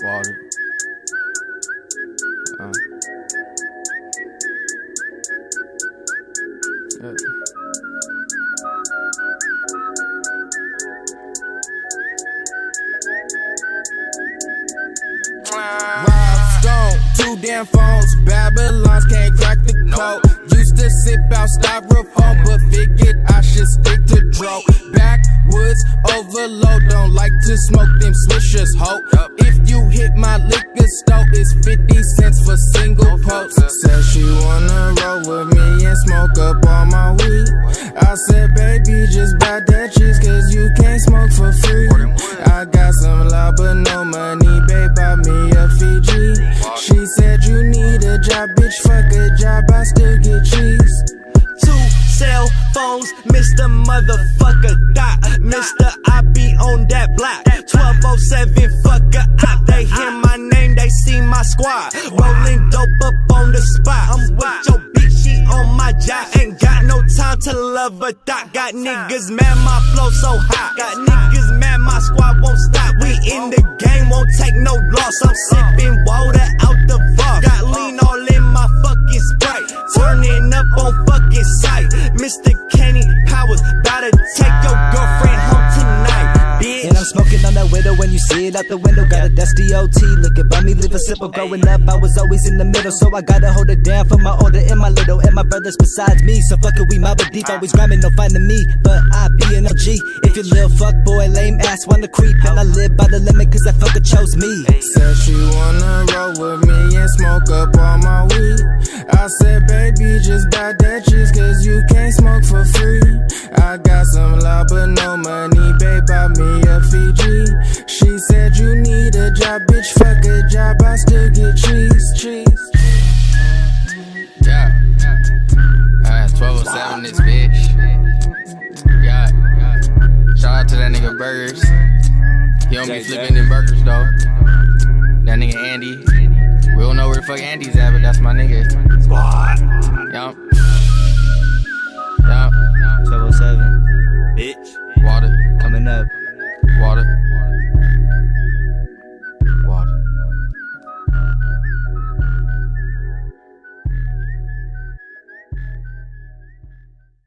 Water. Rob Stone, 2 damn phones, Babylons can't crack the code. Used to sip out styrofoam, but figured I should stick to dro. Backwoods overload, don't like to smoke them swishers, ho. If you hit my liquor store, it's 50 cents for single post. Said she wanna roll with me and smoke up all my weed. I said, baby, just buy that cheese, cause you can't smoke for free. I got some love but no money, babe, buy me a Fiji. She said, you need a job, bitch, fuck a job, I still get cheese. 2 cell phones, Mr. Motherfucker Dot. Mr. I be on that block. 1207, fuck a op. They hear my name, they see my squad. Rolling dope up on the spot. I'm with your bitch, she on my job. Ain't got no time to love a dot. Got niggas mad, my flow so hot. Got niggas mad, my squad won't stop. We in the game, won't take no loss. I'm sipping water out the vault. Got lean all in my fucking Sprite. Turning up on fucking sight. Mr. Kenny Powers, gotta take your girlfriend home tonight, bitch. And I'm smoking on that widow when you see it out the window. Got a dusty OT, looking by me, live a simple. Growing up, I was always in the middle, so I gotta hold it down for my older and my little. And my brothers besides me, so fuck it, we mob it deep. Always grinding, no finding me, but I be an OG. If you little fuck boy, lame ass, wanna creep. And I live by the limit, cause that fucker chose me. Said she wanna roll with me and smoke up all my weed. I said, baby, just buy that cheese, cause you can't smoke for free. I got some love but no money, babe, buy me a Fiji. She said, you need a job, bitch, fuck a job, I still get cheese. Yeah. It's 1207 this bitch. Yeah. Shout out to that nigga Burgers. He don't be flipping them burgers though. That nigga Andy. We don't know where the fuck Andy's at, but that's my nigga. Squad. Yup.